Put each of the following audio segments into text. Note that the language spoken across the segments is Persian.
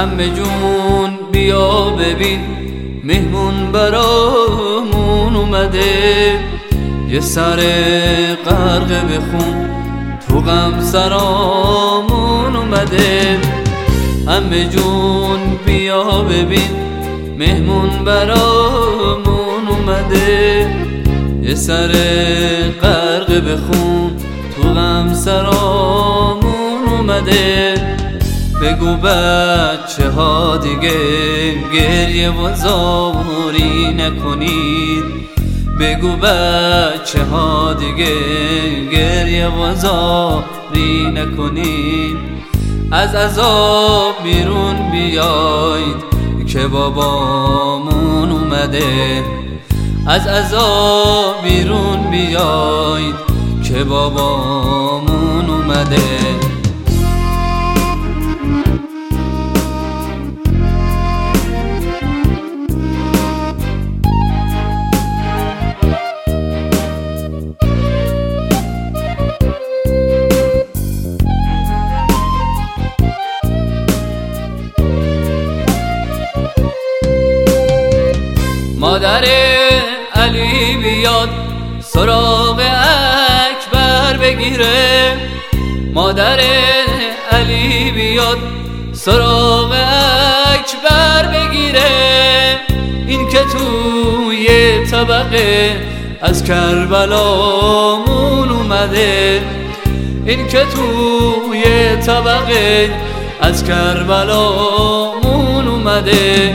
عمه جون بیا ببین مهمون برامون اومده، یه سر غرق به خون تو غم سرامون اومده. عمه جون بیا ببین مهمون برامون اومده، یه سر غرق به خون تو غم سرامون اومده. بگو بچه ها دیگه گریه و زاری نکنید، بگو بچه ها دیگه گریه و زاری نکنید. از عذاب بیرون بیاید که بابامون اومده، از عذاب بیرون بیاید که بابامون اومده. مادر علی بیاد سراغ اکبر بگیره، مادر علی بیاد سراغ اکبر بگیره. این که توی طبقه از کربلامون اومده، این که توی طبقه از کربلامون اومده.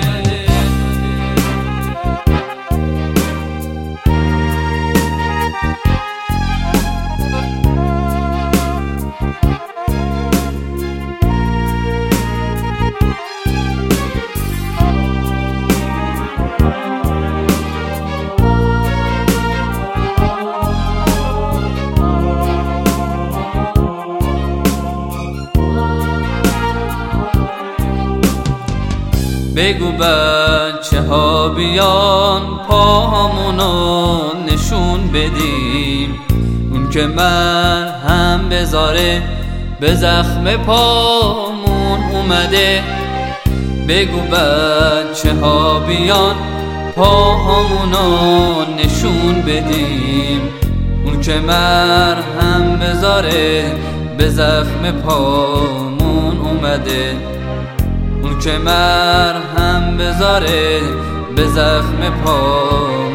بگو بچه ها بیان پاهامونو نشون بدیم، اون که مرهم بذاره به زخم پامون اومده. بگو بچه ها بیان پاهامونو نشون بدیم، اون که مرهم بذاره به زخم پامون اومده، اون که مرهم بذاره به زخم پا